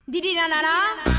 Didi na na na.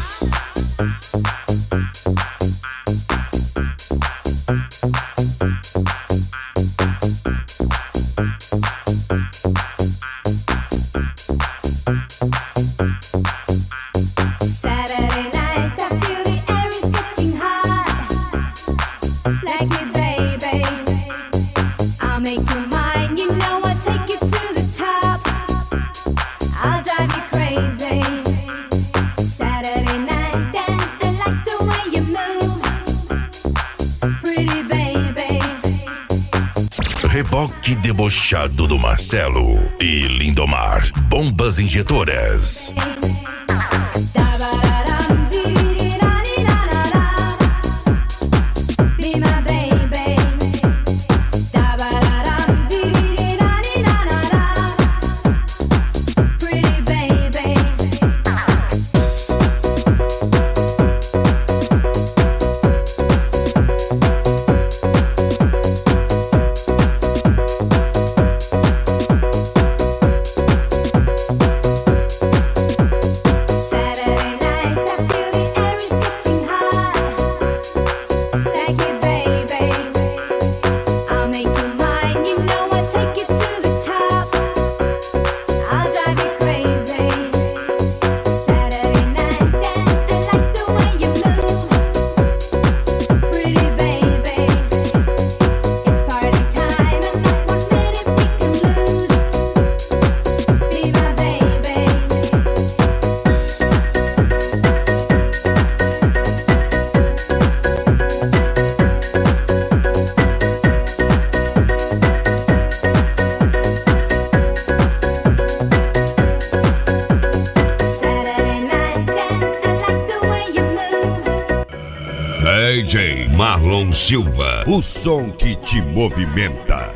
Saturday night, I feel the air is getting hot. Like me, baby, I'll make you mine. You know I'll take you to the top. I'll drive you crazy. Saturday night dance, I like the way you move. Pretty baby. Reboque debochado do Marcelo e Lindomar. Bombas injetoras. Be my baby. Pretty baby. Saturday night, I feel the air is getting hot. Like me, baby, I'll make you mine. You know I'll take you to the top. I'll drive you crazy. Saturday night dance, I like the way you move. Pretty baby, it's party time and not 1 minute we can lose. Be my baby. Saturday night dance, I like the way you move. DJ Marlon Silva, o som que te movimenta.